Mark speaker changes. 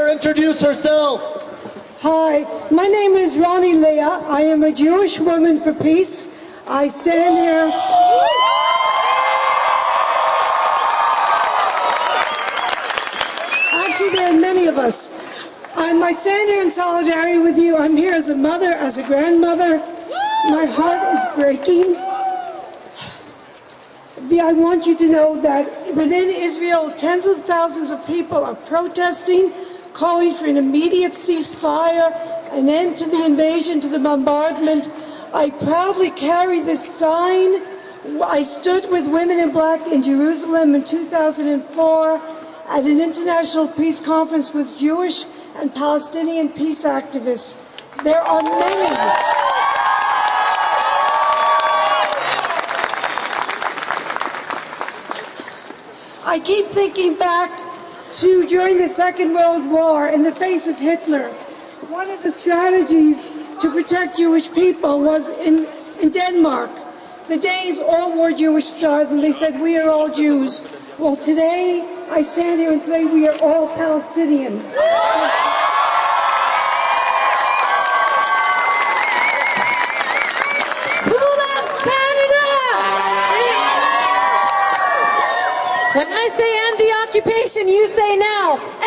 Speaker 1: introduce herself.
Speaker 2: Hi, my name is Ronnie Leah. I am a Jewish woman for peace. I stand here. Actually, there are many of us. I stand here in solidarity with you. I'm here as a mother, as a grandmother. My heart is breaking. I want you to know that within Israel, tens of thousands of people are protesting, calling for an immediate ceasefire, an end to the invasion, to the bombardment. I proudly carry this sign. I stood with Women in Black in Jerusalem in 2004 at an international peace conference with Jewish and Palestinian peace activists. There are many. I keep thinking back to during the Second World War in the face of Hitler. One of the strategies to protect Jewish people was in Denmark. The Danes all wore Jewish stars and they said, "We are all Jews." Well, today I stand here and say we are all Palestinians.
Speaker 3: Who loves Canada? When I say end the occupation, you say now.